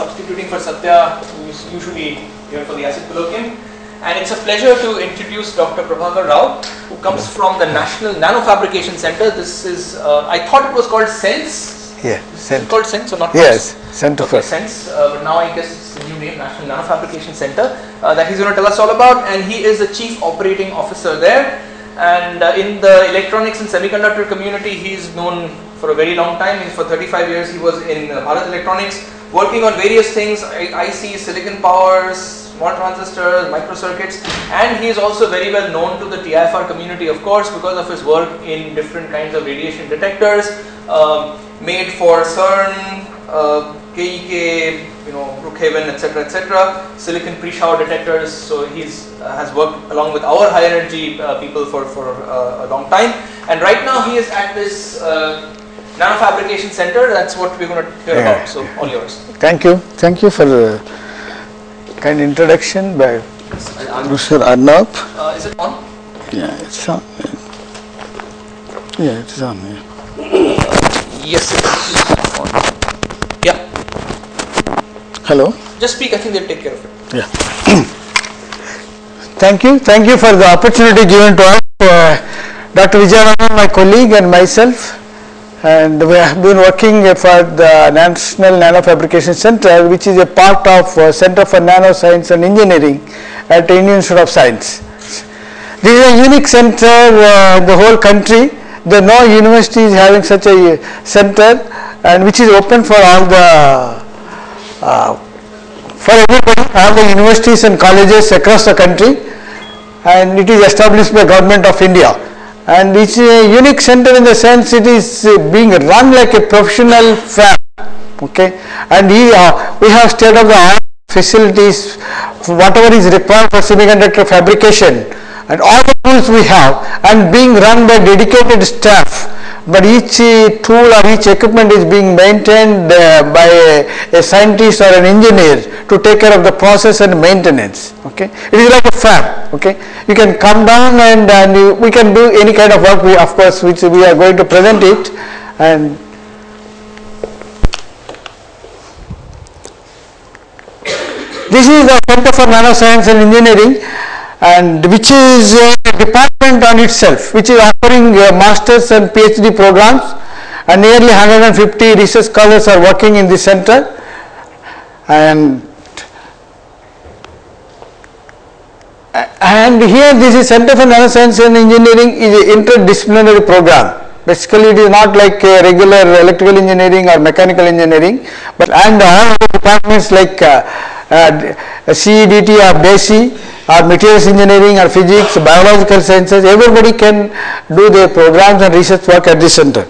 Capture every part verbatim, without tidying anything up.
substituting for Satya, who is usually here for the acid colloquium. And it's a pleasure to introduce Doctor Prabhakar Rao, who comes from the National Nanofabrication Center. This is, uh, I thought it was called SENSE. Yeah, SENSE. It's called SENSE or not? Yes, Center okay, for SENSE, uh, but now I guess it's the new name, National Nanofabrication Center, uh, that he's going to tell us all about. And he is the Chief Operating Officer there. And uh, in the electronics and semiconductor community, he's known for a very long time. He's for thirty-five years, he was in uh, Bharat Electronics, working on various things, I C, silicon powers, small transistors, microcircuits, and he is also very well known to the T I F R community, of course, because of his work in different kinds of radiation detectors, um, made for CERN, uh, K E K, you know, Brookhaven, et cetera, et cetera, silicon pre-shower detectors. So he's uh, has worked along with our high energy uh, people for for uh, a long time, and right now he is at this uh, nanofabrication center. That's what we're going to hear yeah. about. So all yours. Thank you, thank you for the kind introduction by Mister Arnab. Uh, is it on? Yeah, it's on. Yeah, it's on. Yeah. Yes, it's on. Yeah. Hello. Just speak. I think they'll take care of it. Yeah. Thank you. Thank you for the opportunity given to us, uh, Doctor Vijayaraman, my colleague, and myself. And we have been working for the National Nanofabrication Center, which is a part of uh, Center for Nanoscience and Engineering at the Indian Institute of Science. This is a unique center uh, in the whole country. There are no universities having such a center, and which is open for all the uh, for everybody, all the universities and colleges across the country, and it is established by Government of India. And it's a unique center in the sense it is uh, being run like a professional fab, okay, and he, uh, we have state of the art facilities for whatever is required for semiconductor fabrication, and all the tools we have, and being run by dedicated staff, but each uh, tool or each equipment is being maintained uh, by a, a scientist or an engineer to take care of the process and maintenance, okay. It is like a fab, okay. You can come down and, and you, we can do any kind of work, we, of course, which we are going to present it. And this is the Center for Nanoscience and Engineering, and which is a department on itself, which is offering uh, masters and PhD programs, and nearly one hundred fifty research scholars are working in this center. And And here this is Center for Nanoscience and Engineering is an interdisciplinary program. Basically it is not like a regular electrical engineering or mechanical engineering, but and all other departments like uh, uh, C E D T or B E S I or materials engineering or physics, biological sciences, everybody can do their programs and research work at this center.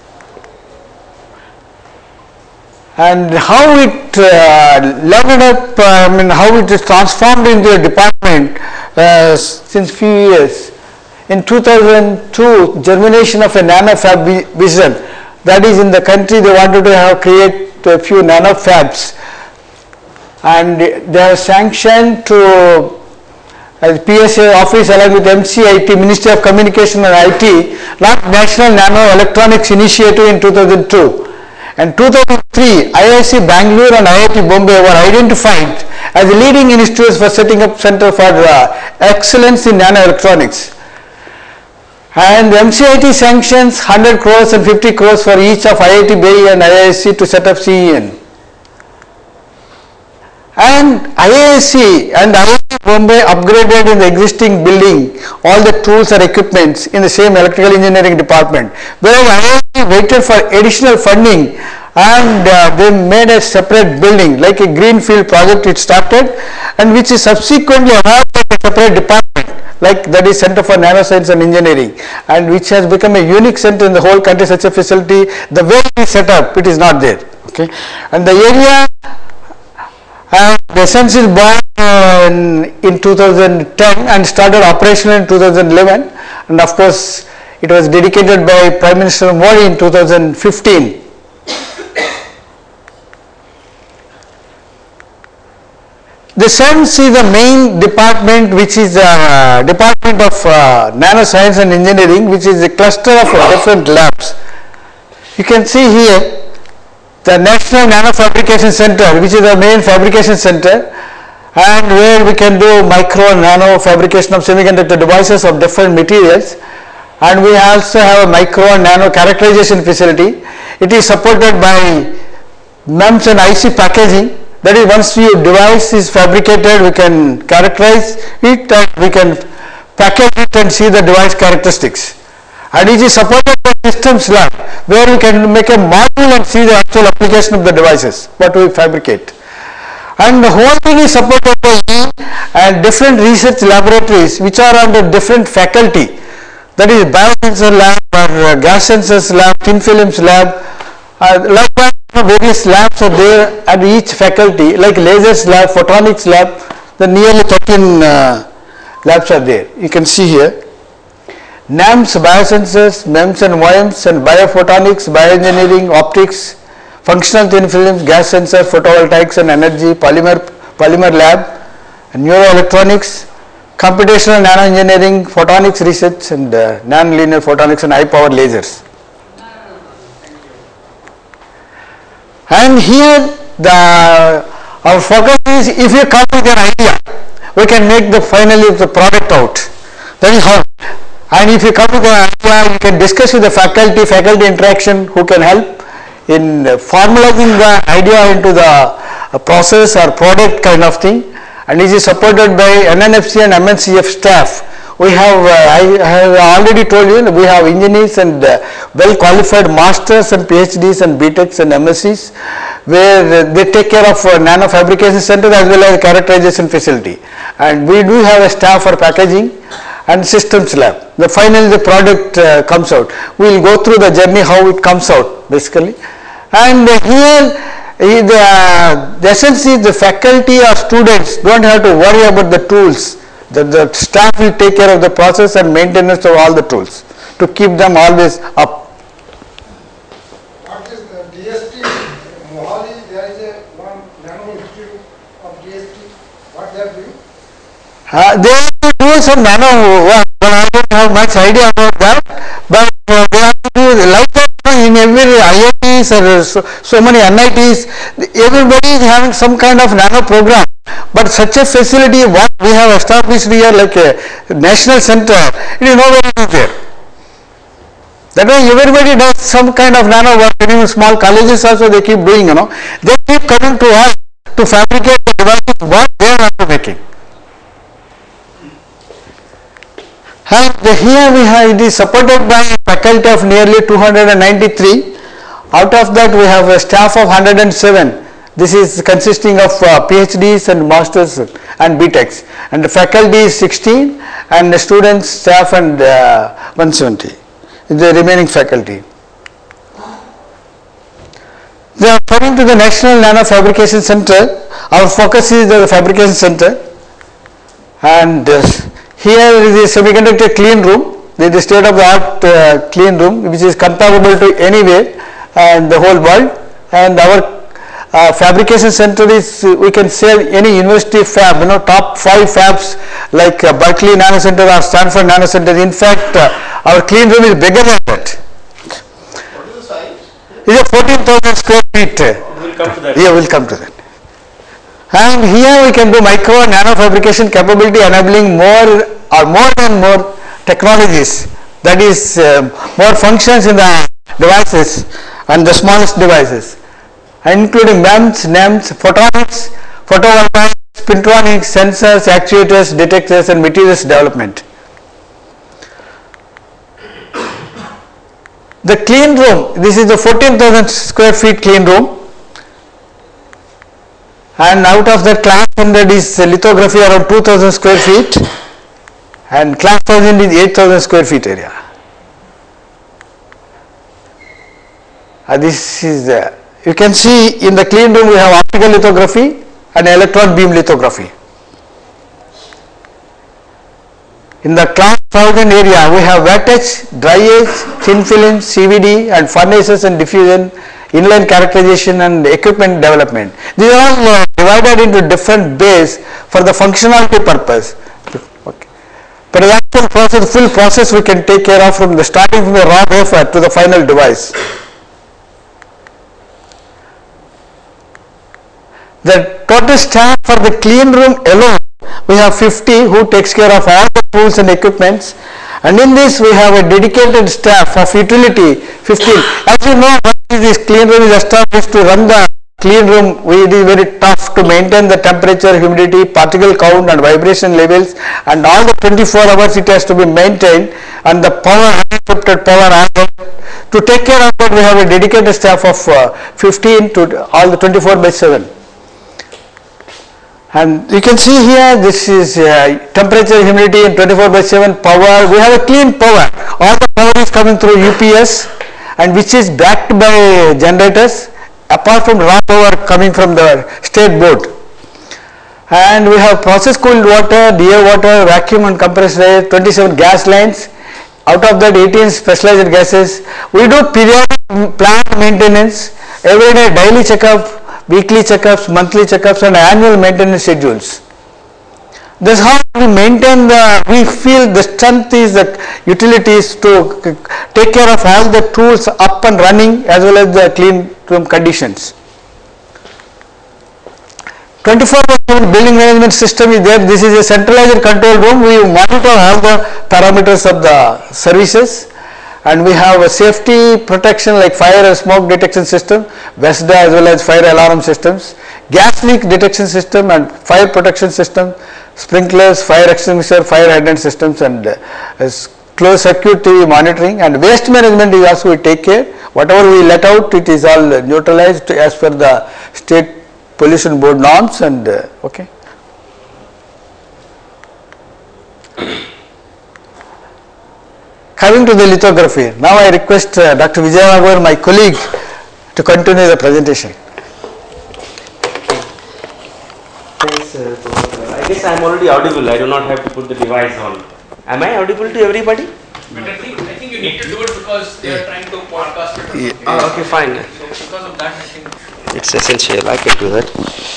And how it uh, leveled up, uh, I mean how it is transformed into a department uh, since few years. In two thousand two, germination of a nanofab vision, that is in the country they wanted to have create a few nanofabs, and they have sanctioned to uh, P S A office along with M C I T, Ministry of Communication and I T, launched National Nano Electronics Initiative in two thousand two. And two thousand three, I I C Bangalore and I I T Bombay were identified as the leading institutes for setting up Center for uh, Excellence in Nanoelectronics. And M C I T sanctions one hundred crores and fifty crores for each of I I T B A I and I I S C to set up C E N. And I I S C and I I T Bombay upgraded in the existing building all the tools and equipments in the same electrical engineering department, whereas I I T waited for additional funding, and uh, they made a separate building like a greenfield project it started, and which is subsequently announced as a separate department, like that is Center for Nanoscience and Engineering, and which has become a unique center in the whole country. Such a facility, the way it is set up, it is not there, okay. And the area and the SENSE is born uh, in, in two thousand ten and started operational in two thousand eleven, and of course it was dedicated by Prime Minister Modi in two thousand fifteen. The SENSE is the main department, which is the uh, Department of uh, Nanoscience and Engineering, which is a cluster of uh, different labs. You can see here the National Nano Fabrication Center, which is the main fabrication center, and where we can do micro and nano fabrication of semiconductor devices of different materials, and we also have a micro and nano characterization facility. It is supported by MEMS and I C packaging. That is, once your device is fabricated, we can characterize it and we can package it and see the device characteristics. And it is supported by systems lab, where we can make a module and see the actual application of the devices, what we fabricate. And the whole thing is supported by E and different research laboratories which are under different faculty. That is, biosensor lab or uh, gas sensors lab, thin films lab, uh, likewise various labs are there at each faculty, like lasers lab, photonics lab. The nearly thirteen uh, labs are there. You can see here. NAMS, biosensors, MEMS and Y E Ms, and biophotonics, bioengineering, optics, functional thin films, gas sensor, photovoltaics and energy, polymer polymer lab, neuroelectronics, computational nanoengineering, photonics research, and uh, nonlinear photonics and high power lasers. And here the our focus is, if you come with an idea, we can make the finally the product out. That is how. And if you come with an idea, you can discuss with the faculty, faculty interaction, who can help in formalizing the idea into the uh, process or product kind of thing. And it is supported by N N F C and M N C F staff. We have, uh, I have already told you, we have engineers and uh, well qualified masters and PhDs and B Techs and M S Cs, where uh, they take care of uh, nano fabrication center as well as characterization facility. And we do have a staff for packaging and systems lab. The finally the product uh, comes out. We will go through the journey how it comes out basically. And uh, here uh, the, uh, the essence is the faculty or students don't have to worry about the tools. The, the staff will take care of the process and maintenance of all the tools to keep them always up. What is the D S T? Mohali, there is a one nano institute of D S T. What they are doing? Uh, they are doing some nano work, but I don't have much idea about that. But uh, they have to do like that in every I I Ts or so, so many N I Ts. Everybody is having some kind of nano program. But such a facility, what we have established here, like a national center, it is nowhere it is there. That way, everybody does some kind of nano work. Even small colleges also they keep doing. You know, they keep coming to us to fabricate the devices what they are also making. And here we have, it is supported by a faculty of nearly two hundred ninety-three. Out of that, we have a staff of one hundred seven. This is consisting of uh, PhDs and masters and B Techs, and the faculty is sixteen, and the students, staff, and uh, one hundred seventy. The remaining faculty. They are referring to the National Nano Fabrication Center. Our focus is the fabrication center, and uh, here is the semiconductor clean room. This is the state of the art uh, clean room, which is comparable to anywhere and the whole world. And our Uh, fabrication center is, uh, we can say any university fab, you know, top five fabs like uh, Berkeley Nano Center or Stanford Nano Center. In fact, uh, our clean room is bigger than that. What is the size? It is fourteen thousand square feet. We'll come to that. Yeah, we'll come to that. And here we can do micro and nano fabrication capability, enabling more or more and more technologies. That is uh, more functions in the devices and the smallest devices, including MEMS, NEMS, photonics, photovoltaics, spintronics, sensors, actuators, detectors, and materials development. The clean room, this is the fourteen thousand square feet clean room, and out of that class one hundred is lithography around two thousand square feet, and class one thousand is eight thousand square feet area. Uh, this is the uh, you can see in the clean room we have optical lithography and electron beam lithography. In the class one thousand area we have wet etch, dry etch, thin film, C V D, and furnaces and diffusion, inline characterization, and equipment development. These are all uh, divided into different bays for the functionality purpose. Okay. But the actual process, full process we can take care of from the starting from the raw wafer to the final device. The total staff for the clean room alone, we have fifty who takes care of all the tools and equipments, and in this we have a dedicated staff of utility fifteen. As you know, once this clean room is established, to run the clean room, it is very tough to maintain the temperature, humidity, particle count and vibration levels, and all the twenty-four hours it has to be maintained, and the power, uninterrupted power. To take care of that, we have a dedicated staff of uh, fifteen to all the twenty-four by seven. And you can see here, this is uh, temperature, humidity and twenty-four by seven power. We have a clean power. All the power is coming through U P S, and which is backed by generators, apart from raw power coming from the state board. And we have process cooled water, D A water, vacuum and compressed air, twenty-seven gas lines. Out of that, eighteen specialized gases. We do periodic plant maintenance, every day daily checkup, weekly checkups, monthly checkups and annual maintenance schedules. That's how we maintain the, we feel the strength is the utilities to take care of all the tools up and running as well as the clean room conditions. twenty-four by seven building management system is there. This is a centralized control room. We monitor all the parameters of the services, and we have a safety protection like fire and smoke detection system, VESDA as well as fire alarm systems, gas leak detection system and fire protection system, sprinklers, fire extinguisher, fire hydrant systems, and uh, closed circuit T V monitoring. And waste management is also we take care. Whatever we let out, it is all neutralized as per the state pollution board norms. And uh, okay. Coming to the lithography, now I request uh, Doctor Vijayaraghavan, my colleague, to continue the presentation. Thanks, uh, Professor. I guess I am already audible. I do not have to put the device on. Am I audible to everybody? But I think I think you need to do it because they are trying to podcast it. Yeah. Oh, okay, fine. So because of that, I think It's essential. I can do that.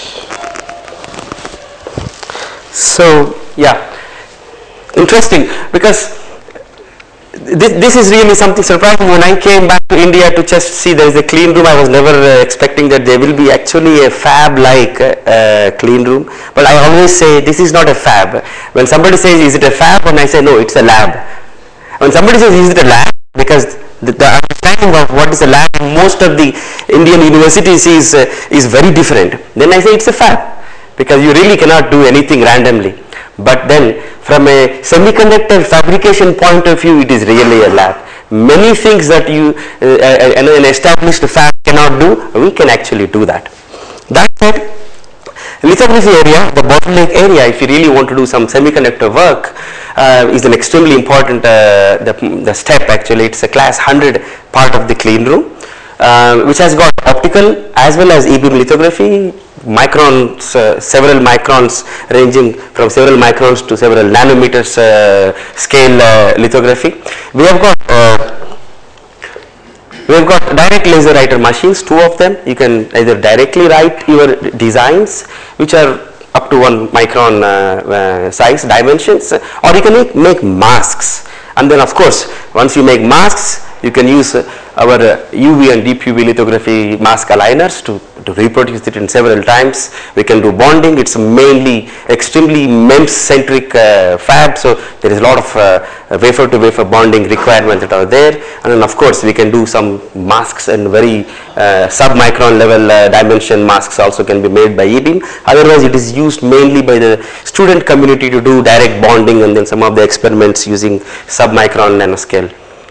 So yeah, interesting, because this, this is really something surprising. When I came back to India to just see there is a clean room, I was never uh, expecting that there will be actually a fab like uh, clean room. But I always say this is not a fab. When somebody says is it a fab, and I say no, it's a lab. When somebody says is it a lab, because the, the understanding of what is a lab in most of the Indian universities is uh, is very different, then I say it's a fab, because you really cannot do anything randomly. But then from a semiconductor fabrication point of view, it is really a lab. Many things that you uh, an established fab cannot do, we can actually do that. That said, lithography area, the bottleneck area, if you really want to do some semiconductor work, uh, is an extremely important uh, the, the step. Actually, it's a class one hundred part of the clean room, uh, which has got optical as well as e-beam lithography, microns, uh, several microns ranging from several microns to several nanometers uh, scale uh, lithography. We have got uh, we have got direct laser writer machines, two of them. You can either directly write your designs, which are up to one micron uh, uh, size dimensions, or you can make, make masks. And then of course, once you make masks, you can use uh, our uh, U V and deep U V lithography mask aligners to, to reproduce it in several times. We can do bonding. It's mainly extremely MEMS centric uh, fab, so there is a lot of uh, wafer to wafer bonding requirements that are there. And then of course we can do some masks, and very uh, sub-micron level uh, dimension masks also can be made by E-beam. Otherwise it is used mainly by the student community to do direct bonding, and then some of the experiments using sub-micron nanoscale.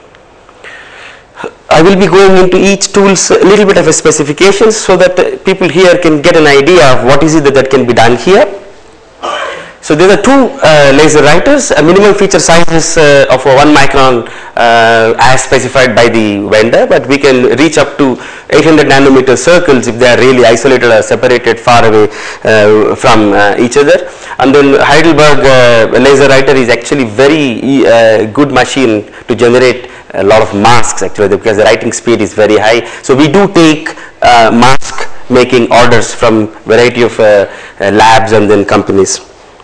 I will be going into each tool's a little bit of a specifications, so that uh, people here can get an idea of what is it that, that can be done here. So there are two uh, laser writers, a minimum feature sizes uh, of a one micron uh, as specified by the vendor, but we can reach up to eight hundred nanometer circles if they are really isolated or separated far away uh, from uh, each other. And then Heidelberg uh, laser writer is actually very uh, good machine to generate a lot of masks, actually, because the writing speed is very high. So we do take uh, mask making orders from variety of uh, uh, labs and then companies.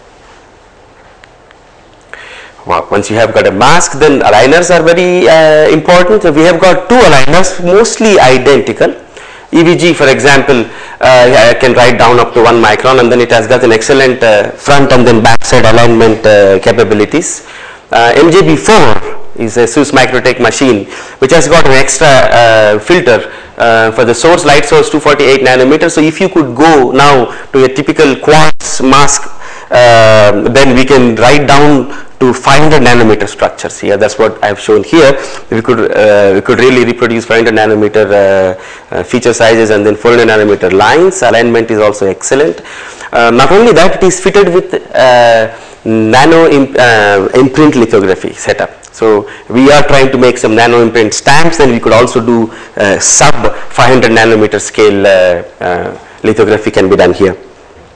Wow. Once you have got a mask, then aligners are very uh, important. So we have got two aligners, mostly identical. E V G, for example, uh, I can write down up to one micron, and then it has got an excellent uh, front and then backside alignment uh, capabilities. Uh, M J B four is a SUSE Microtech machine which has got an extra uh, filter uh, for the source, light source two forty-eight nanometers. So if you could go now to a typical quartz mask, uh, then we can write down to five hundred nanometer structures here. That's what I have shown here. We could uh, we could really reproduce five hundred nanometer uh, uh, feature sizes and then four hundred nanometer lines. Alignment is also excellent. Uh, not only that, it is fitted with uh, nano imp, uh, imprint lithography setup. So we are trying to make some nano imprint stamps, and we could also do uh, sub five hundred nanometer scale uh, uh, lithography can be done here.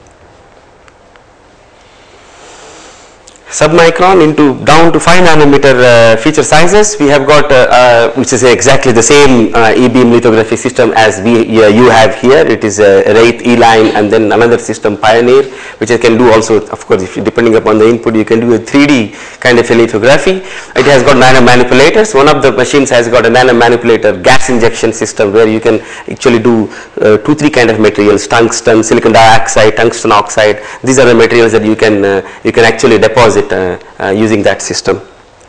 Submicron into down to five nanometer uh, feature sizes, we have got uh, uh, which is exactly the same uh, E-beam lithography system as we uh, you have here. It is a Wraith E-line, and then another system Pioneer, which I can do also, of course, if you, depending upon the input, you can do a three D kind of a lithography. It has got nano manipulators. One of the machines has got a nano manipulator gas injection system where you can actually do uh, two three kind of materials: tungsten, silicon dioxide, tungsten oxide. These are the materials that you can uh, you can actually deposit Uh, uh, using that system.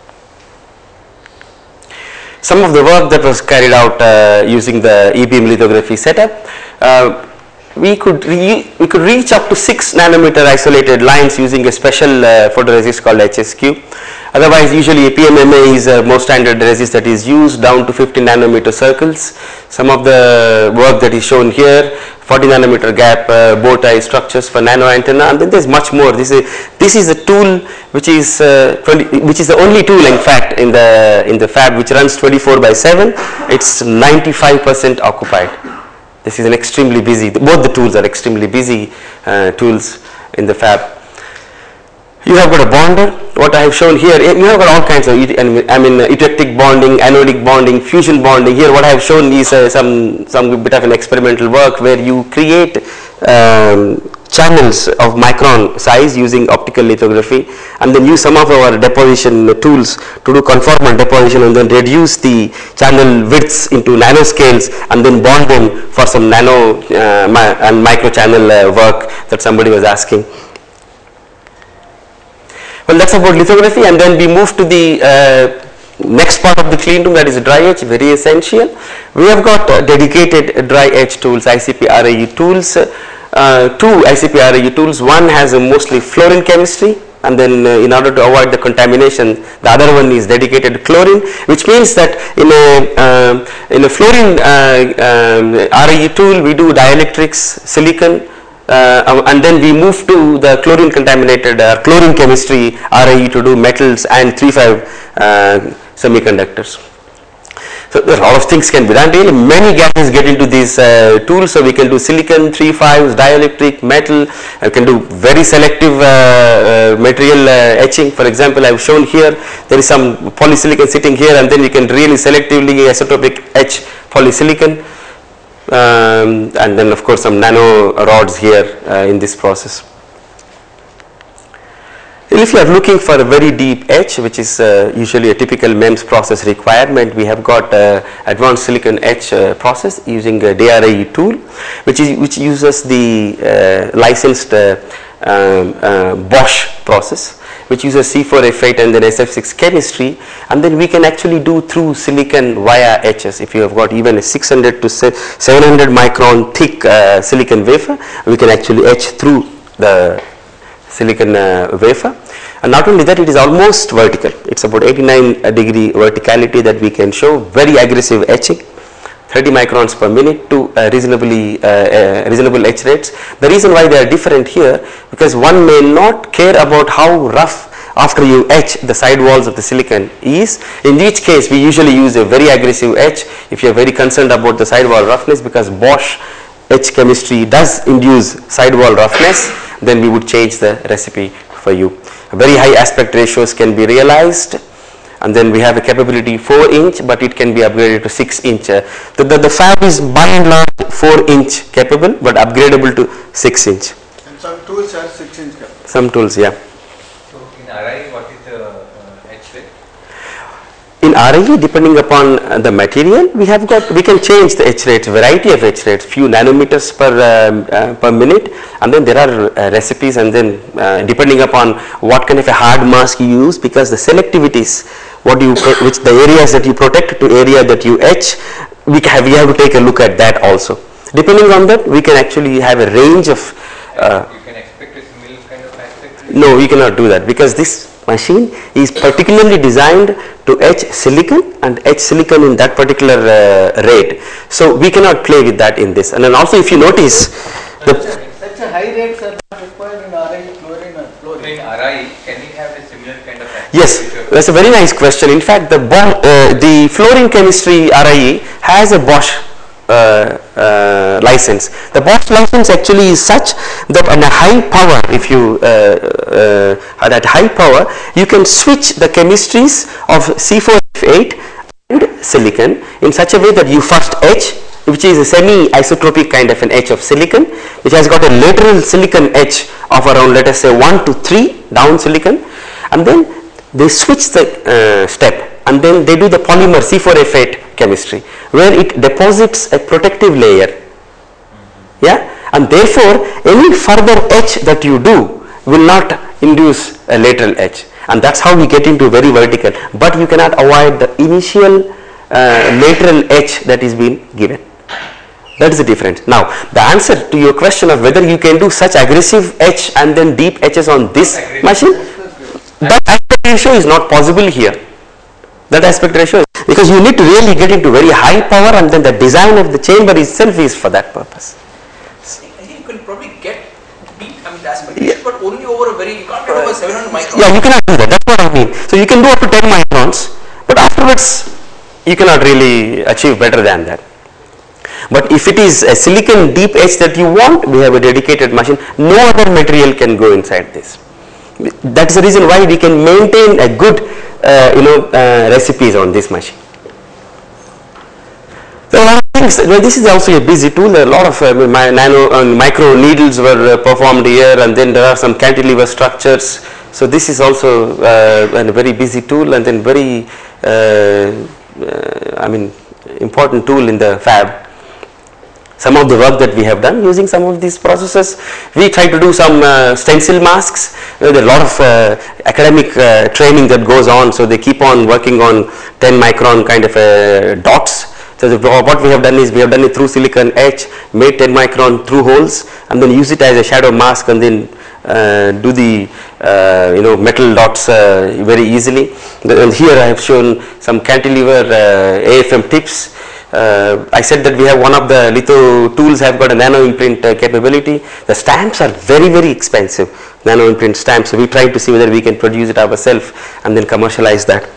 Some of the work that was carried out uh, using the E-beam lithography setup, uh, we could re we could reach up to six nanometer isolated lines using a special uh, photoresist called H S Q. Otherwise, usually a P M M A is a more standard resist that is used down to fifty nanometer circles. Some of the work that is shown here, forty nanometer gap uh, bow tie structures for nano antenna, and then there's much more. This is this is a tool which is uh, twenty, which is the only tool in fact in the in the fab which runs twenty-four by seven. It's ninety-five percent occupied. This is an extremely busy. Both the tools are extremely busy uh, tools in the fab. You have got a bonder. What I have shown here, you have got all kinds of, I mean, eutectic bonding, anodic bonding, fusion bonding. Here what I have shown is uh, some, some bit of an experimental work where you create um, channels of micron size using optical lithography, and then use some of our deposition tools to do conformal deposition, and then reduce the channel widths into nanoscales, and then bond them for some nano uh, mi and micro channel uh, work that somebody was asking. Well, that's about lithography, and then we move to the uh, next part of the clean room, that is dry etch, very essential. We have got uh, dedicated dry etch tools, I C P R A U tools, uh, two I C P R A U tools. One has a mostly fluorine chemistry, and then uh, in order to avoid the contamination, the other one is dedicated chlorine, which means that in a uh, in a fluorine uh, um, R A U tool we do dielectrics, silicon. Uh, and then we move to the chlorine contaminated uh, chlorine chemistry R A U to do metals and three five uh, semiconductors. So there are a lot of things can be done. Really many gases get into these uh, tools. So we can do silicon, three fives, dielectric, metal. I can do very selective uh, uh, material uh, etching. For example, I have shown here there is some polysilicon sitting here, and then we can really selectively isotopic etch polysilicon. Um, and then of course some nano rods here uh, in this process. If you are looking for a very deep etch, which is uh, usually a typical MEMS process requirement, we have got uh, advanced silicon etch uh, process using a D R A U tool, which is which uses the uh, licensed uh, um, uh, Bosch process, which uses C four F eight and then S F six chemistry, and then we can actually do through silicon via etches. If you have got even a six hundred to seven hundred micron thick uh, silicon wafer, we can actually etch through the silicon uh, wafer. And not only that, it is almost vertical. It's about eighty-nine degree verticality that we can show, very aggressive etching, thirty microns per minute to uh, reasonably uh, uh, reasonable etch rates. The reason why they are different here, because one may not care about how rough after you etch the side walls of the silicon is, in which case we usually use a very aggressive etch if you are very concerned about the side wall roughness, because Bosch etch chemistry does induce side wall roughness. Then we would change the recipe for you. Very high aspect ratios can be realized, and then we have a capability four inch, but it can be upgraded to six inch. Uh, the, the, the fab is by and large four inch capable, but upgradable to six inch. And some tools are six inch capable. Some tools, yeah. So in R I, what is the uh, etch rate? In R I E, depending upon uh, the material, we have got, we can change the etch rates, variety of etch rates, few nanometers per um, uh, per minute, and then there are uh, recipes, and then uh, depending upon what kind of a hard mask you use, because the selectivities, what you pro- which the areas that you protect to area that you etch, we have we have to take a look at that also. Depending on that, we can actually have a range of. Uh, you can expect a similar kind of aspect. No, we cannot do that, because this machine is particularly designed to etch silicon and etch silicon in that particular uh, rate. So we cannot play with that in this. And then also, if you notice, the Such a high rates are not required in R I E, fluorine and fluorine. In R I E, can it have a similar kind of aspect? yes, that's a very nice question. In fact, the Bo- uh, the fluorine chemistry R I E has a Bosch Uh, uh, license. The Bosch license actually is such that on a high power, if you uh, uh, at high power, you can switch the chemistries of C four F eight and silicon in such a way that you first etch, which is a semi-isotropic kind of an etch of silicon, which has got a lateral silicon etch of around, let us say, one to three down silicon, and then they switch the uh, step, and then they do the polymer C four F eight chemistry, where it deposits a protective layer, yeah, and therefore any further etch that you do will not induce a lateral etch, and that's how we get into very vertical, but you cannot avoid the initial uh, lateral etch that is being given. That is the difference. Now, the answer to your question of whether you can do such aggressive etch and then deep etches on this machine, that aspect ratio is not possible here. That aspect ratio, because you need to really get into very high power, and then the design of the chamber itself is for that purpose. You can probably get deep, I mean, the aspect ratio, but only over a very, you can't get over seven hundred microns. Yeah, you cannot do that. That's what I mean. So you can do up to ten microns, but afterwards you cannot really achieve better than that. But if it is a silicon deep etch that you want, we have a dedicated machine. No other material can go inside this. That's the reason why we can maintain a good uh, you know uh, recipes on this machine. There are a lot of things. Well, this is also a busy tool. There are a lot of uh, my nano and micro needles were uh, performed here, and then there are some cantilever structures. So this is also uh, a very busy tool, and then very uh, uh, I mean important tool in the fab. Some of the work that we have done using some of these processes, we try to do some uh, stencil masks. Uh, there are a lot of uh, academic uh, training that goes on, so they keep on working on ten micron kind of uh, dots. So the, what we have done is we have done it through silicon etch, made ten micron through holes, and then use it as a shadow mask, and then uh, do the uh, you know metal dots uh, very easily. And here I have shown some cantilever uh, A F M tips. Uh, I said that we have one of the litho tools have got a nano imprint uh, capability. The stamps are very very expensive, nano imprint stamps. So we try to see whether we can produce it ourselves and then commercialize that.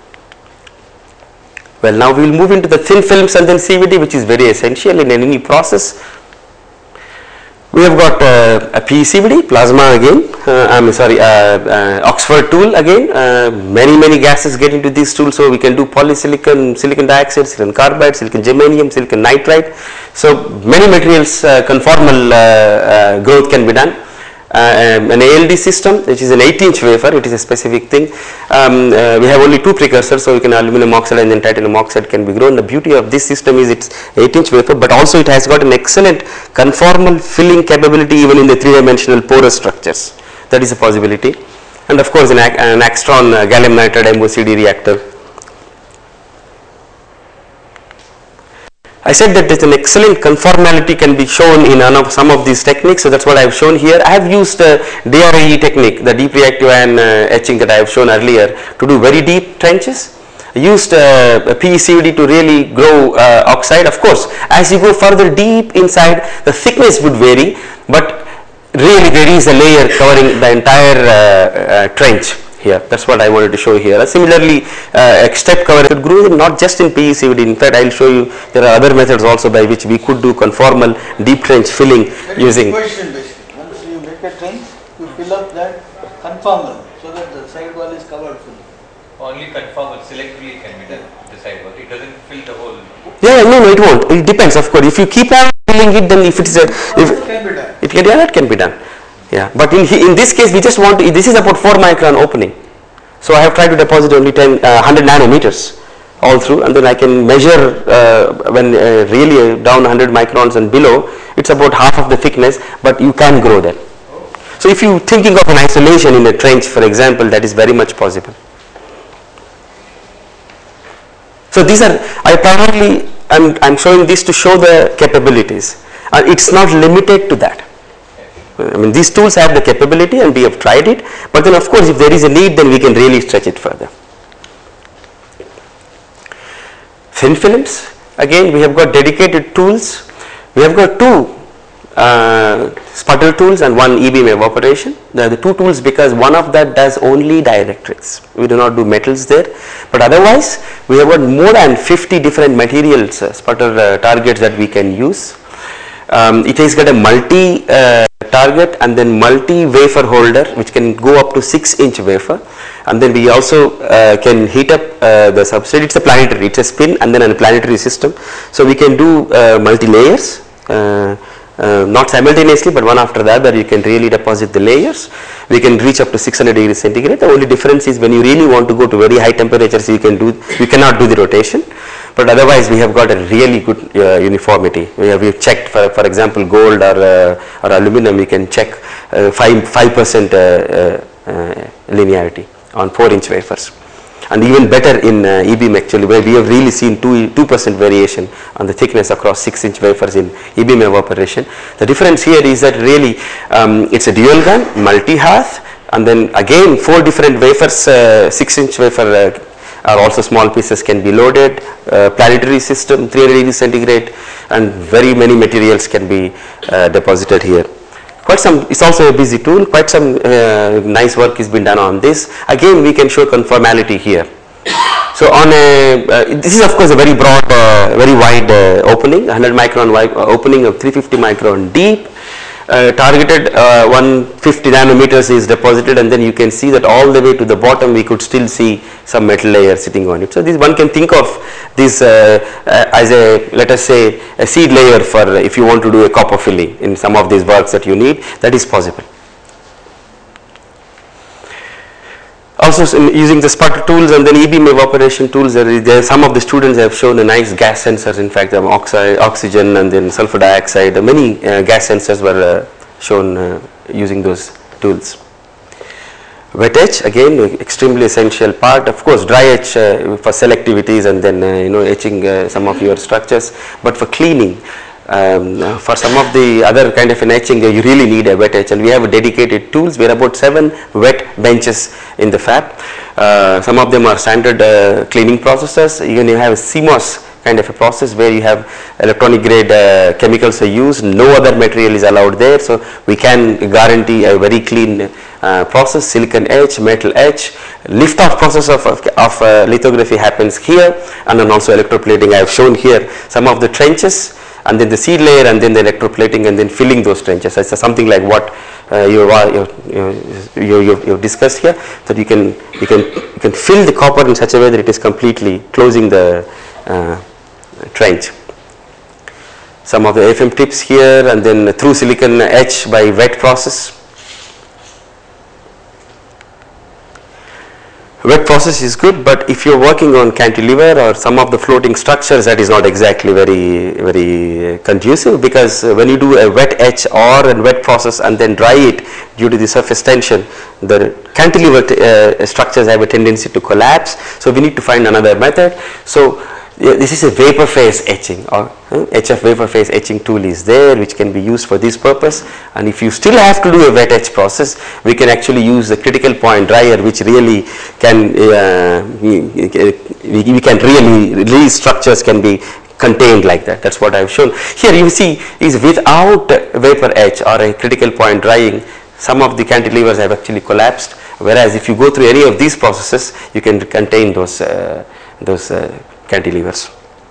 Well, now we will move into the thin films and then C V D, which is very essential in any process. We have got uh, a P E C V D, plasma again, uh, I am sorry, uh, uh, Oxford tool again. Uh, many many gases get into this tool, so we can do polysilicon, silicon dioxide, silicon carbide, silicon germanium, silicon nitride. So many materials uh, conformal uh, uh, growth can be done. Uh, um, an A L D system, which is an eight inch wafer, it is a specific thing. Um, uh, we have only two precursors, so we can aluminum oxide and then titanium oxide can be grown. The beauty of this system is it's eight inch wafer, but also it has got an excellent conformal filling capability even in the three dimensional porous structures. That is a possibility. And of course an, an Axtron uh, gallium nitride M O C D reactor. I said that an excellent conformality can be shown in some of these techniques, so that's what I have shown here. I have used the D R I E technique, the deep reactive ion uh, etching that I have shown earlier, to do very deep trenches. I used uh, a P E C V D to really grow uh, oxide. Of course, as you go further deep inside, the thickness would vary, but really there is a layer covering the entire uh, uh, trench. Here, that's what I wanted to show here. Uh, similarly, uh, a step cover could grow not just in P E C V D. In fact, I will show you there are other methods also by which we could do conformal deep trench filling using. Question basically. Once you make a trench, you fill up that conformal so that the side wall is covered fully. Only conformal selectively can be done, the side wall. It doesn't fill the whole. Yeah, no, no, it won't. It depends, of course. If you keep on filling it, then if it is a, if it can be done. It can, yeah, that can be done. Yeah, but in in this case, we just want to, this is about four micron opening. So I have tried to deposit only ten, uh, one hundred nanometers. all through, and then I can measure uh, when uh, really down one hundred microns and below, it's about half of the thickness, but you can grow that. So if you thinking of an isolation in a trench, for example, that is very much possible. So these are, I primarily, I'm, I'm showing this to show the capabilities, and it's not limited to that. I mean, these tools have the capability and we have tried it, but then of course if there is a need, then we can really stretch it further. Thin films, again we have got dedicated tools. We have got two uh, sputter tools and one E-beam evaporation. They are the two tools because one of that does only dielectrics. We do not do metals there, but otherwise we have got more than fifty different materials, uh, sputter uh, targets that we can use. Um, it has got a multi uh, target and then multi wafer holder which can go up to six inch wafer, and then we also uh, can heat up uh, the substrate. It's a planetary, it's a spin and then a planetary system, so we can do uh, multi layers, uh, uh, not simultaneously but one after the other. You can really deposit the layers. We can reach up to six hundred degrees centigrade. The only difference is when you really want to go to very high temperatures, you can do, you cannot do the rotation. But otherwise we have got a really good uh, uniformity. We have we've checked for for example gold or uh, or aluminum. We can check uh, five five percent uh, uh, uh, linearity on four inch wafers, and even better in uh, E-beam actually, where we have really seen two two percent variation on the thickness across six inch wafers in E-beam evaporation. The difference here is that really um, it's a dual gun, multi hearth, and then again four different wafers, uh, six inch wafer. Uh, Are also small pieces can be loaded, uh, planetary system, three hundred degrees centigrade, and very many materials can be uh, deposited here. Quite some, it's also a busy tool, quite some uh, nice work has been done on this. Again, we can show conformality here. So on a, uh, this is of course a very broad, uh, very wide uh, opening, one hundred micron wide uh, opening of three hundred fifty micron deep. Uh, targeted uh, one hundred fifty nanometers is deposited, and then you can see that all the way to the bottom we could still see some metal layer sitting on it. So this one can think of this uh, uh, as a, let us say, a seed layer for if you want to do a copper filling in some of these works that you need. That is possible. Also using the sputter tools and then E-beam evaporation tools, there is, there some of the students have shown a nice gas sensors. In fact, um, oxide, oxygen and then sulfur dioxide, uh, many uh, gas sensors were uh, shown uh, using those tools. Wet etch, again extremely essential part. Of course dry etch uh, for selectivities and then uh, you know etching uh, some of your structures, but for cleaning, Um, for some of the other kind of an etching, you really need a wet etch, and we have dedicated tools. We have about seven wet benches in the fab. Uh, some of them are standard uh, cleaning processes. Even you have a C MOS kind of a process where you have electronic grade uh, chemicals are used. No other material is allowed there, so we can guarantee a very clean uh, process. Silicon etch, metal etch, lift off process of, of, of uh, lithography happens here, and then also electroplating. I have shown here some of the trenches, and then the seed layer, and then the electroplating, and then filling those trenches. So it's something like what uh, you you you you discussed here, that you can you can you can fill the copper in such a way that it is completely closing the uh, trench. Some of the F M tips here, and then through silicon etch by wet process. Wet process is good, but if you are working on cantilever or some of the floating structures, that is not exactly very very conducive, because when you do a wet etch or a wet process and then dry it due to the surface tension, the cantilever uh, structures have a tendency to collapse. So we need to find another method. So yeah, this is a vapor phase etching, or uh, H F vapor phase etching tool is there, which can be used for this purpose. And if you still have to do a wet etch process, we can actually use the critical point dryer, which really can uh, we, we can really, these structures can be contained like that. That's what I've shown here. You see is without vapor etch or a critical point drying, some of the cantilevers have actually collapsed, whereas if you go through any of these processes, you can contain those uh, those uh, cantilevers.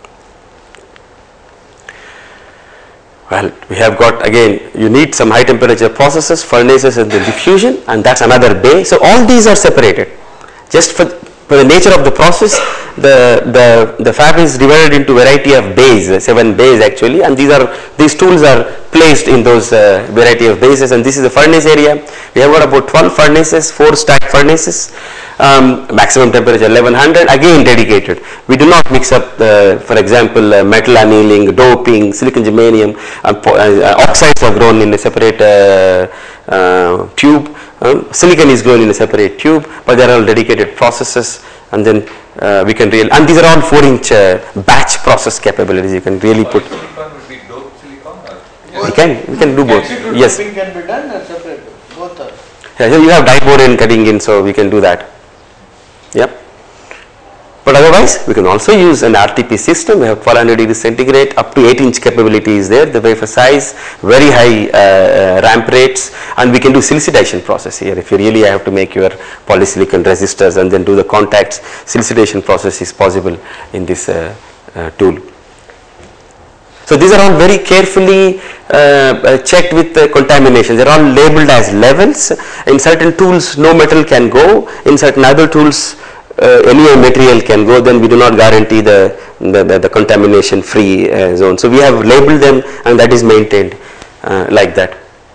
Well, we have got, again, you need some high temperature processes, furnaces, and the diffusion, and that's another bay. So all these are separated. Just for, for the nature of the process, the, the, the fab is divided into variety of bays, seven bays actually, and these are, these tools are placed in those uh, variety of bases, and this is the furnace area. We have got about twelve furnaces, four stacked furnaces, um, maximum temperature eleven hundred, again dedicated. We do not mix up, uh, for example, uh, metal annealing, doping, silicon germanium, uh, uh, oxides are grown in a separate uh, uh, tube. Um, silicon is grown in a separate tube, but they are all dedicated processes, and then uh, we can really, and these are all four inch uh, batch process capabilities. You can really put. Silicon would be doped silicon, or? We can, we can do both. Extrude Yes. doping can be done and separate. Both are. Yeah, so you have die board and cutting in, so we can do that. Yep. But otherwise, we can also use an R T P system. We have twelve hundred degrees centigrade, up to eight inch capability is there. The wafer size, very high uh, uh, ramp rates, and we can do silicidation process here. If you really have to make your polysilicon resistors and then do the contacts, silicidation process is possible in this uh, uh, tool. So these are all very carefully uh, uh, checked with uh, contamination. They are all labeled as levels. In certain tools, no metal can go. In certain other tools, uh, any material can go. Then we do not guarantee the the, the, the contamination free uh, zone. So we have labeled them, and that is maintained uh, like that.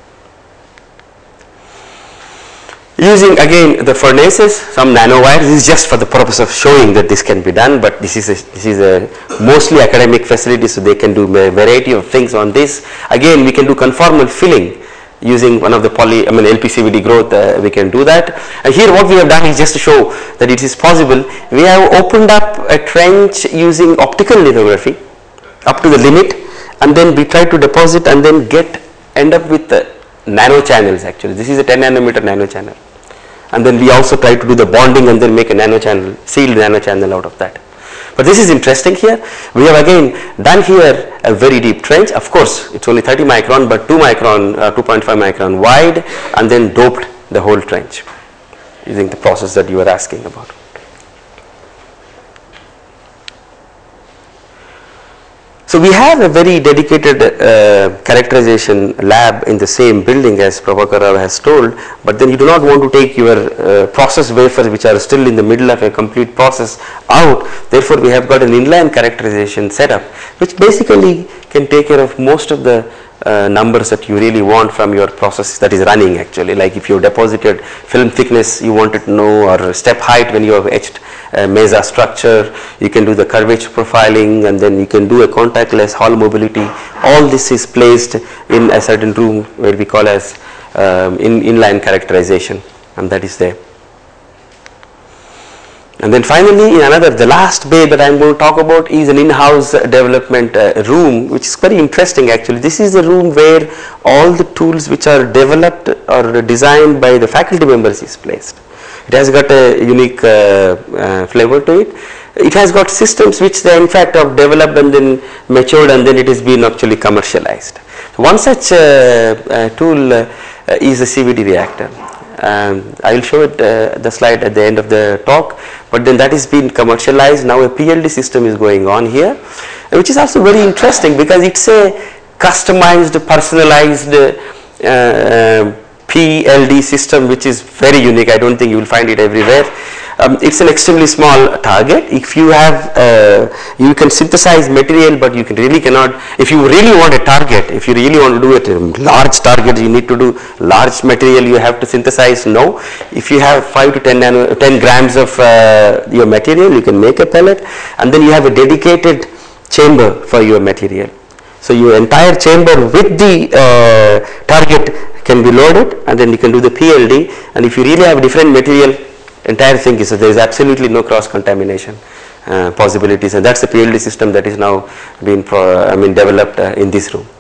Using again the furnaces, some nanowires. This is just for the purpose of showing that this can be done, but this is a, this is a mostly academic facility, so they can do a variety of things on this. Again, we can do conformal filling using one of the poly, I mean L P C V D growth. Uh, we can do that. And here, what we have done is just to show that it is possible. We have opened up a trench using optical lithography up to the limit, and then we try to deposit and then get end up with the nano channels. Actually, this is a ten nanometer nano channel. And then we also try to do the bonding and then make a nano channel, sealed nano channel out of that. But this is interesting here. We have again done here a very deep trench. Of course, it's only thirty micron, but two micron, uh, two point five micron wide, and then doped the whole trench using the process that you were asking about. So we have a very dedicated uh, characterization lab in the same building as Prabhakar Rao has told, but then you do not want to take your uh, process wafers, which are still in the middle of a complete process, out. Therefore, we have got an inline characterization setup, which basically can take care of most of the uh, numbers that you really want from your process that is running actually. Like if you deposited film thickness you wanted to know, or step height when you have etched a mesa structure, you can do the curvature profiling, and then you can do a contactless Hall mobility. All this is placed in a certain room where we call as um, in inline characterization, and that is there. And then finally, in another, the last bay that I am going to talk about is an in-house development uh, room, which is very interesting actually. This is a room where all the tools which are developed or designed by the faculty members is placed. It has got a unique uh, uh, flavor to it. It has got systems which they in fact have developed and then matured, and then it has been actually commercialized. One such uh, uh, tool uh, is a C V D reactor. Um, I will show it uh, the slide at the end of the talk, but then that is being commercialized. Now a P L D system is going on here, which is also very interesting because it's a customized, personalized uh, uh, P L D system, which is very unique. I don't think you will find it everywhere. Um, it's an extremely small target. If you have, uh, you can synthesize material, but you can really cannot. If you really want a target, if you really want to do it, a large target, you need to do large material. You have to synthesize. No, if you have five to ten nano, ten grams of uh, your material, you can make a pellet, and then you have a dedicated chamber for your material. So your entire chamber with the uh, target can be loaded, and then you can do the P L D. And if you really have different material, entire thing is, so there is absolutely no cross contamination uh, possibilities, and that's the P L D system that is now being pro, I mean developed uh, in this room.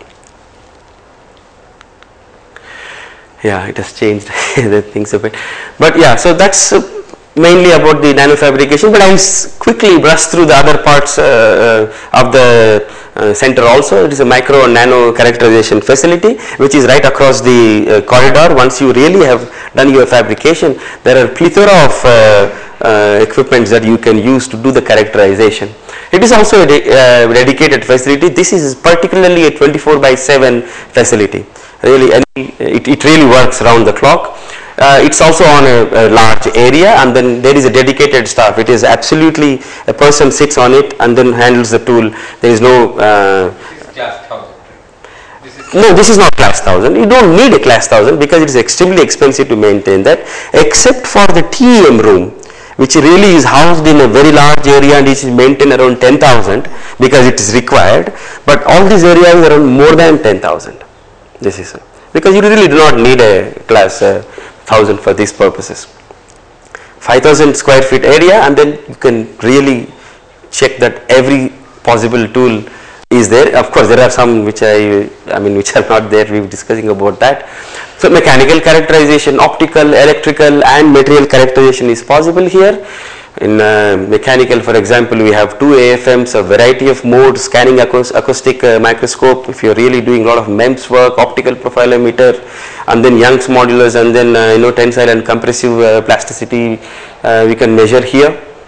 Yeah, it has changed the things a bit, but yeah, so that's uh, mainly about the nanofabrication. But I will quickly brush through the other parts uh, uh, of the Uh, center also. It is a micro and nano characterization facility which is right across the uh, corridor. Once you really have done your fabrication, there are plethora of uh, uh, equipments that you can use to do the characterization. It is also a de uh, dedicated facility. This is particularly a twenty-four by seven facility. Really, it, it really works round the clock. Uh, it's also on a, a large area, and then there is a dedicated staff. It is absolutely a person sits on it and then handles the tool. There is no uh, This is class thousand. This is no, this is not class thousand. You don't need a class thousand because it is extremely expensive to maintain that, except for the T E M room, which really is housed in a very large area and is maintained around ten thousand because it is required. But all these areas are around more than ten thousand. This is because you really do not need a class uh, thousand for these purposes. five thousand square feet area, and then you can really check that every possible tool is there. Of course, there are some which I, I mean, which are not there. We were discussing about that. So mechanical characterization, optical, electrical, and material characterization is possible here. In uh, mechanical, for example, we have two A F Ms, a variety of modes, scanning acous acoustic uh, microscope. If you are really doing a lot of MEMS work, optical profilometer, and then Young's modulus, and then uh, you know tensile and compressive uh, plasticity, uh, we can measure here.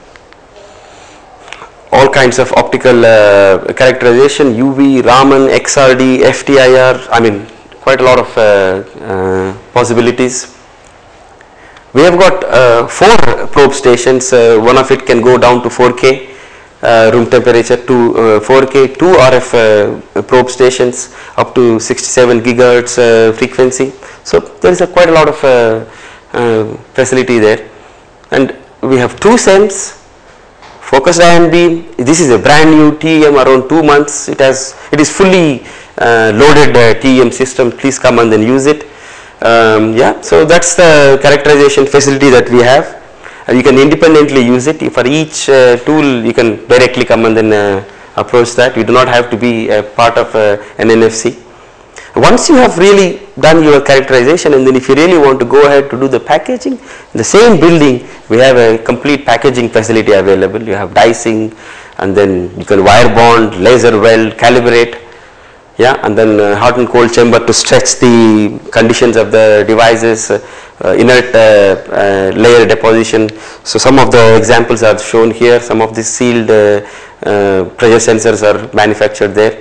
All kinds of optical uh, characterization, U V, Raman, X R D, F T I R, I mean quite a lot of uh, uh, possibilities. We have got uh, four probe stations, uh, one of it can go down to four K uh, room temperature to uh, four K, two R F uh, probe stations up to sixty-seven gigahertz uh, frequency. So there is a quite a lot of uh, uh, facility there, and we have two SEMs. Focused ion beam, this is a brand new T E M, around two months. It has, it is fully uh, loaded uh, T E M system. Please come and then use it. Um, yeah, so that's the characterization facility that we have. Uh, you can independently use it. For each uh, tool, you can directly come and then uh, approach that. You do not have to be a part of uh, an N F C. Once you have really done your characterization, and then if you really want to go ahead to do the packaging, in the same building we have a complete packaging facility available. You have dicing, and then you can wire bond, laser weld, calibrate, yeah, and then uh, hot and cold chamber to stretch the conditions of the devices, uh, uh, inert uh, uh, layer deposition. So some of the examples are shown here. Some of the sealed uh, uh, pressure sensors are manufactured there.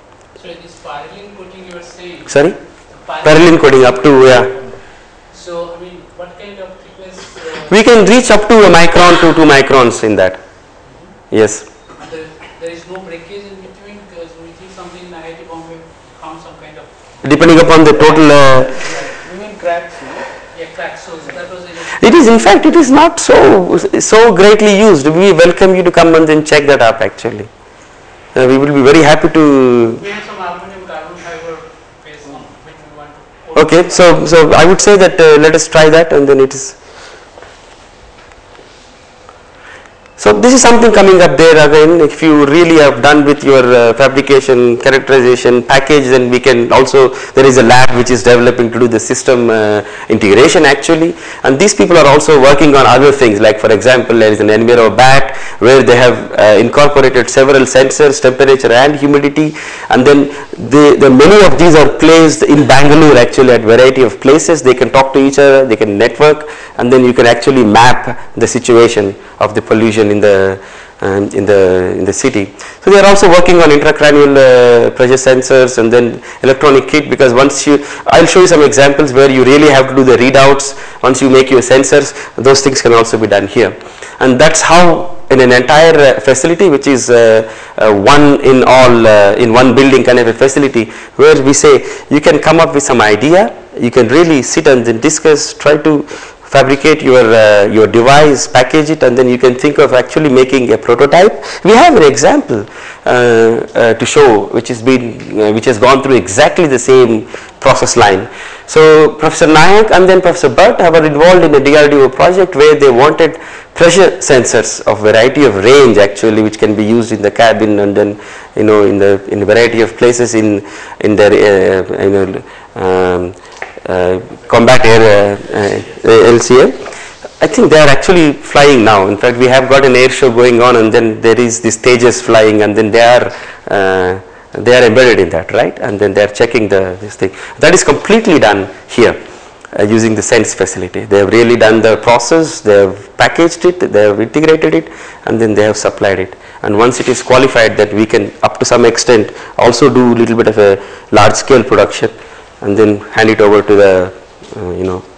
Sorry? Parallel coating up to, yeah. So, I mean, what kind of thickness? Uh, we can reach up to a micron to two microns in that. Mm-hmm. Yes. There, there is no breakage in between, because we think something in I I T Bombay found some kind of. Depending upon the total. Uh, You mean cracks? Yeah, cracks. So that was it is, in fact, it is not so so greatly used. We welcome you to come and then check that up actually. Uh, we will be very happy to. We have some aluminum carbon fiber phase on which we want to. Okay, so so I would say that uh, let us try that, and then it is. So this is something coming up there again. If you really have done with your uh, fabrication, characterization, package, then we can also, there is a lab which is developing to do the system uh, integration actually, and these people are also working on other things, like for example there is an Enviro bat where they have uh, incorporated several sensors, temperature and humidity, and then the, the many of these are placed in Bangalore actually at variety of places. They can talk to each other, they can network, and then you can actually map the situation of the pollution in the um, in the in the city. So they are also working on intracranial uh, pressure sensors and then electronic kit, because once you, I'll show you some examples where you really have to do the readouts. Once you make your sensors, those things can also be done here, and that's how in an entire uh, facility, which is uh, uh, one in all uh, in one building kind of a facility, where we say you can come up with some idea, you can really sit and then discuss, try to fabricate your uh, your device, package it, and then you can think of actually making a prototype. We have an example uh, uh, to show which has been uh, which has gone through exactly the same process line. So Professor Nayak and then Professor Bhatt have were involved in a D R D O project where they wanted pressure sensors of variety of range actually, which can be used in the cabin and then you know in the in a variety of places in in their uh, you know um, Uh, combat air uh, uh, L C M. I think they are actually flying now. In fact, we have got an air show going on, and then there is this Tejas flying, and then they are uh, they are embedded in that, right? And then they are checking the this thing. That is completely done here uh, using the Sense facility. They have really done the process. They have packaged it. They have integrated it, and then they have supplied it. And once it is qualified, that we can, up to some extent, also do a little bit of a large scale production, and then hand it over to the uh, you know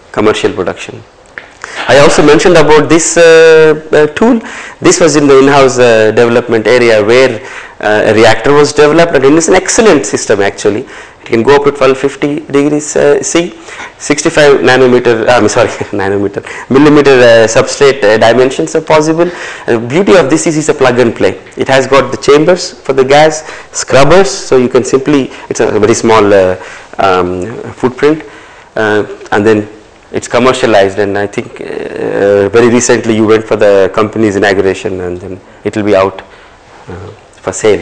commercial production. I also mentioned about this uh, uh, tool. This was in the in-house uh, development area where uh, a reactor was developed, and it is an excellent system actually. It can go up to twelve fifty degrees uh, C, sixty-five nanometer, I'm sorry, nanometer, millimeter uh, substrate uh, dimensions are possible. And the beauty of this is it's a plug and play. It has got the chambers for the gas, scrubbers, so you can simply, it's a very small uh, um, footprint, uh, and then it's commercialized, and I think uh, very recently you went for the company's inauguration, and then it will be out uh, for sale.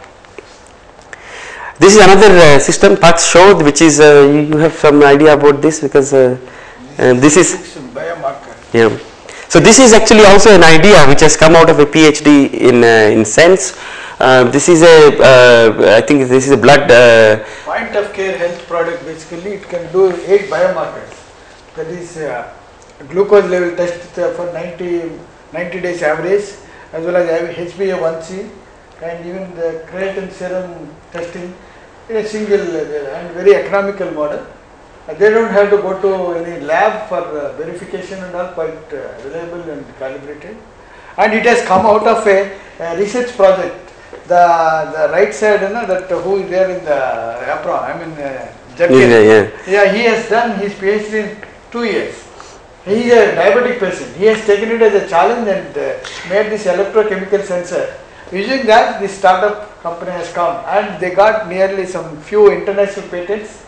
This is another uh, system Path showed, which is uh, you, you have some idea about this because uh, uh, this is biomarker. Yeah. So this is actually also an idea which has come out of a PhD in uh, in sense. Uh, this is a uh, I think this is a blood uh, Point of care health product. Basically, it can do eight biomarkers. That is uh, glucose level test for ninety, ninety days average, as well as H b A one C, and even the creatine serum testing in a single uh, and very economical model. Uh, they don't have to go to any lab for uh, verification and all, quite uh, reliable and calibrated. And it has come out of a, a research project. The the right side, you know, that uh, who is there in the apron, I mean, uh, Jackie, yeah, yeah. yeah, he has done his PhD in two years. He is a diabetic patient. He has taken it as a challenge and uh, made this electrochemical sensor. Using that, this startup company has come, and they got nearly some few international patents,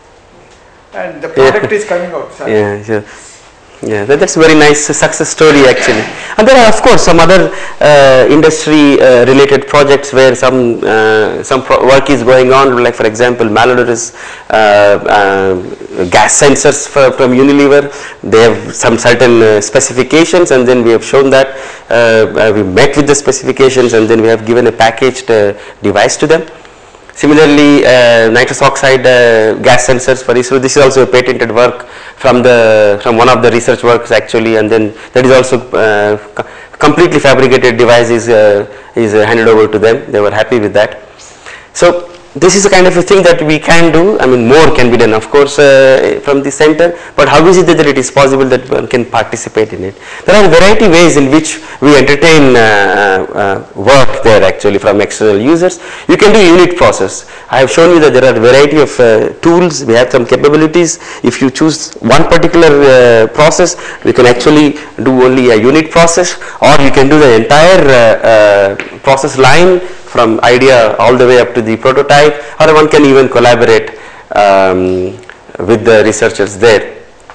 and the product Yeah. is coming out. Sorry. Yeah, yeah, yeah. That, that's a very nice success story actually. And there are of course some other uh, industry uh, related projects where some uh, some pro work is going on. Like for example, malodorous uh, uh, gas sensors for, from Unilever. They have some certain uh, specifications, and then we have shown that uh, we met with the specifications, and then we have given a packaged uh, device to them. Similarly, uh, nitrous oxide uh, gas sensors for ISRO. This is also a patented work from the from one of the research works actually, and then that is also uh, co completely fabricated device is uh, is uh, handed over to them. They were happy with that. So this is the kind of a thing that we can do. I mean, more can be done, of course, uh, from the center. But how is it that it is possible that one can participate in it? There are a variety of ways in which we entertain uh, uh, work there actually from external users. You can do unit process. I have shown you that there are a variety of uh, tools. We have some capabilities. If you choose one particular uh, process, we can actually do only a unit process, or you can do the entire uh, uh, process line from idea all the way up to the prototype, or one can even collaborate um, with the researchers there.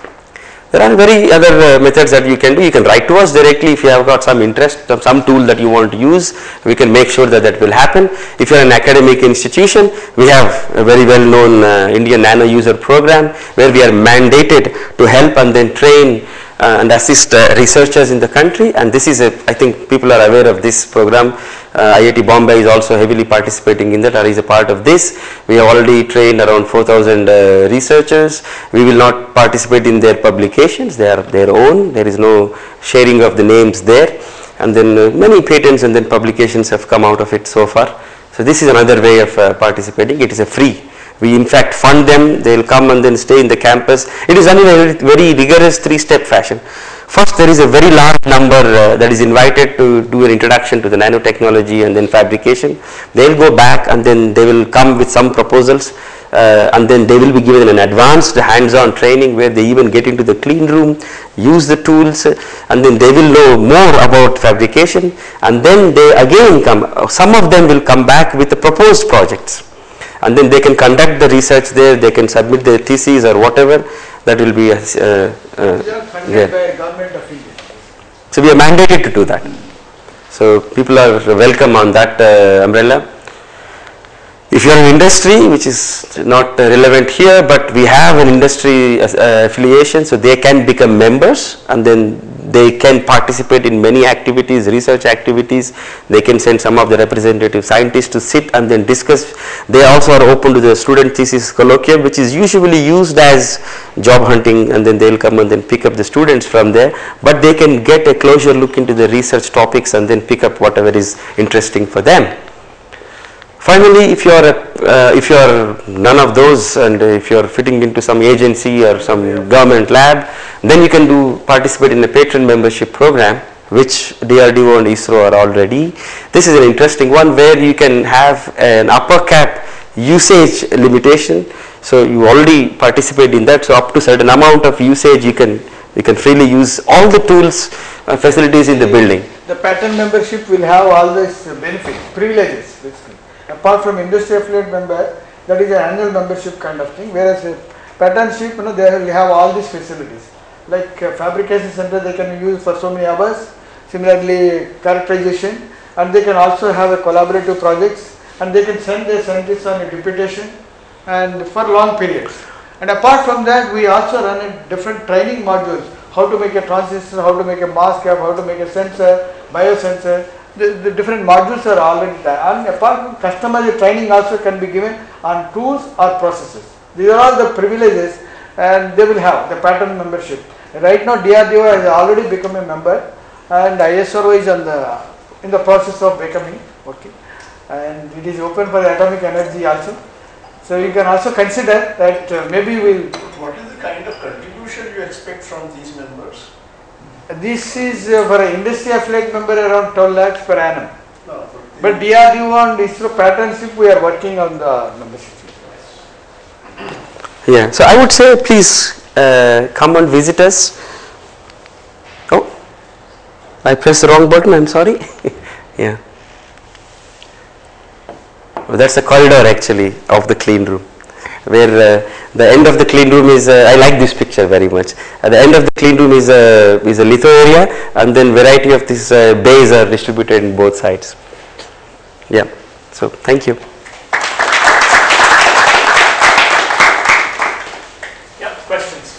There are very other uh, methods that you can do. You can write to us directly if you have got some interest, some, some tool that you want to use. We can make sure that that will happen. If you are an academic institution, we have a very well known uh, Indian Nano User Program where we are mandated to help and then train uh, and assist uh, researchers in the country, and this is a, I think people are aware of this program. Uh, I I T Bombay is also heavily participating in that, or is a part of this. We have already trained around four thousand uh, researchers. We will not participate in their publications, they are their own, there is no sharing of the names there, and then uh, many patents and then publications have come out of it so far. So this is another way of uh, participating. It is a free. We in fact fund them, they will come and then stay in the campus. It is done in a very rigorous three-step fashion. First, there is a very large number uh, that is invited to do an introduction to the nanotechnology and then fabrication. They will go back and then they will come with some proposals, uh, and then they will be given an advanced hands-on training where they even get into the clean room, use the tools, uh, and then they will know more about fabrication, and then they again come, some of them will come back with the proposed projects, and then they can conduct the research there, they can submit their theses or whatever. That will be uh, uh, They are funded yeah. by Government of India. So we are mandated to do that. So people are welcome on that uh, umbrella. If you are an industry, which is not uh, relevant here, but we have an industry uh, affiliation, so they can become members, and then they can participate in many activities, research activities. They can send some of the representative scientists to sit and then discuss. They also are open to the student thesis colloquium, which is usually used as job hunting, and then they will come and then pick up the students from there. But they can get a closer look into the research topics and then pick up whatever is interesting for them. Finally, if you are a, uh, if you are none of those, and if you are fitting into some agency or some government lab, then you can do participate in the patron membership program, which D R D O and ISRO are already. This is an interesting one where you can have an upper cap usage limitation. So you already participate in that. So up to certain amount of usage, you can you can freely use all the tools and facilities in the building. The pattern membership will have all these benefits, privileges basically. Apart from industry affiliate member, that is an annual membership kind of thing. Whereas a patternship, you know, they will have all these facilities. Like uh, fabrication center, they can use for so many hours. Similarly, characterization, and they can also have a collaborative projects, and they can send their scientists on a deputation and for long periods. And apart from that, we also run a different training modules, how to make a transistor, how to make a mass cap, how to make a sensor, biosensor. The, the different modules are already there. And apart from customized training also can be given on tools or processes. These are all the privileges, and they will have the pattern membership. Right now D R D O has already become a member, and I S R O is on the, in the process of becoming, okay. And it is open for atomic energy also. So you can also consider that uh, maybe we'll. What is the kind of contribution you expect from these members? This is uh, for an industry affiliate member around twelve lakhs per annum. No, but D R D O and ISRO patternship, we are working on the membership. Yeah, so I would say please uh, come and visit us. Oh, I pressed the wrong button, I'm sorry. Yeah. Well, that's the corridor actually of the clean room, where uh, the end of the clean room is, uh, I like this picture very much. At the end of the clean room is a, is a litho area, and then variety of these uh, bays are distributed in both sides. Yeah, so thank you. Yeah, questions?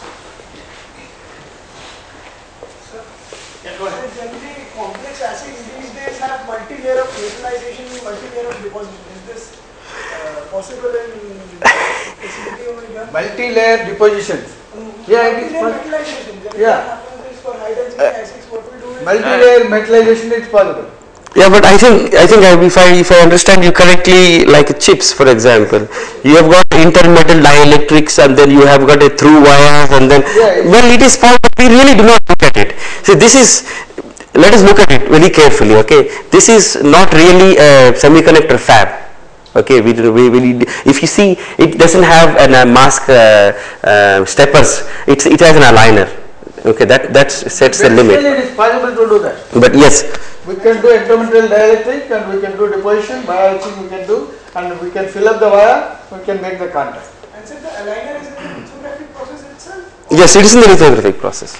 Yeah, go ahead. Generally, complex acids these days have multi-layer of crystallization, multi-layer of deposition. Is this uh, possible in facility over here? Multi-layer depositions. Mm, Yeah, it is multi-layer possible. metallization. Generally Yeah. what happens is for high density acids, what we do is Multi-layer metallization is possible. Yeah, but I think I think I, if I if I understand you correctly, like chips, for example, you have got intermetal dielectrics, and then you have got a through wires, and then Yeah, well, it is possible. We really do not look at it. So this is, let us look at it very carefully. Okay, this is not really a semiconductor fab. Okay, we, we, we if you see, it doesn't have a uh, mask uh, uh, steppers. It's it has an aligner. Okay, that that sets the limit. Basically, it is possible to do that. But yes. We can do intermetal dielectric, and we can do deposition, bio-etching we can do, and we can fill up the wire, we can make the contact. and so the aligner is in the lithographic process itself? Yes, it is in the lithographic process.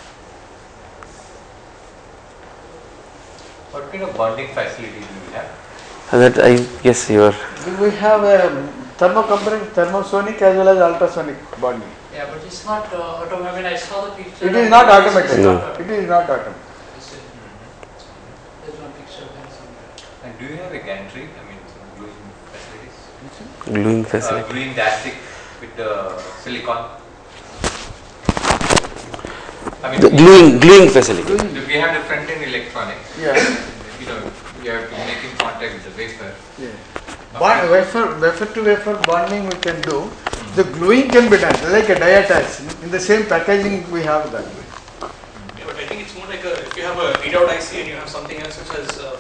What kind of bonding facility do you have? And that I guess you are. We have a thermocouplering, thermosonic as well as ultrasonic bonding. Yeah, but it's not uh, automatic. I saw the picture. It is not automated. No. It is not automated. There's one picture there somewhere. And do you have a gantry? I mean, some gluing facilities? Gluing Uh, facility. gluing dastic with the silicon? I mean, The gluing gluing facility. we have the front end electronics. Yeah. You know, you have to make in contact with the wafer. Yeah. Bond, wafer, wafer to wafer bonding we can do. The gluing can be done like a die attach. In the same packaging we have that. Yeah, but I think it's more like a, if you have a readout I C and you have something else which has uh,